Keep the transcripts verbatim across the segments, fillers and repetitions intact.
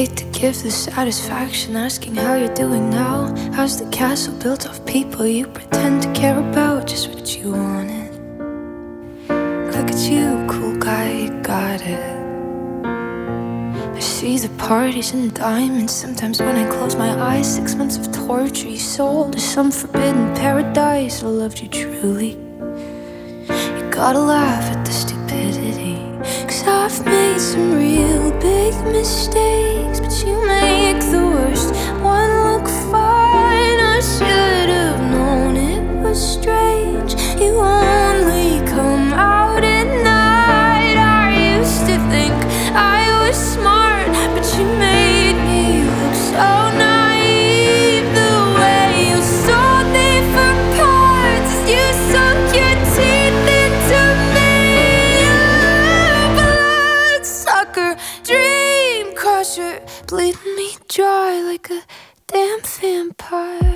hate to give the satisfaction asking how you're doing now. How's the castle built of people you pretend to care about? Just what you wanted. Look at you, cool guy, you got it. I see the parties and diamonds. Sometimes when I close my eyes, six months of torture you sold to some forbidden paradise. I loved you truly. You gotta laugh at the stupidity, 'cause I've made some real big mistakes, but you make the worst one look fine. I should have known it was strange. You only come out at night. I used to think I was smart, but you made me look so naive. The way you sold me for parts as you sunk your teeth into me. Bloodsucker, dream crusher, bleeding me dry like a damn vampire.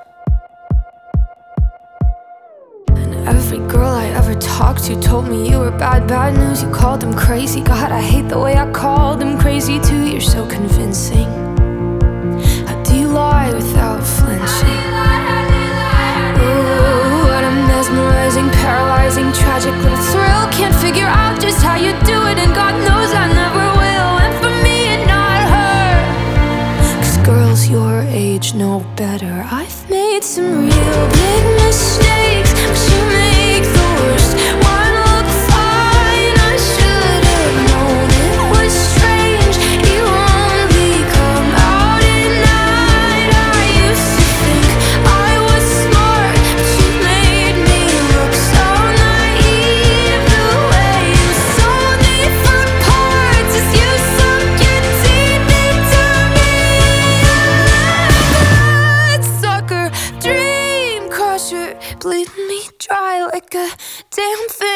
And every girl I ever talked to told me you were bad, bad news. You called them crazy. God, I hate the way I called them crazy too. You're so convincing. How do you lie without flinching? Ooh, what a mesmerizing, paralyzing, tragic little thrill. Can't figure out just how you do it, and God knows I never will. And for me and not her, 'cause girls your age know better. I've made some real big mistakes, but you make the worst one look fine. I should have known it was strange. You only come out at night. I used to think I was smart, but you made me look so naive. The way you sold me for parts as you sunk your teeth into me. Bloodsucker, dream crusher, bleeding me dry like a damn thing.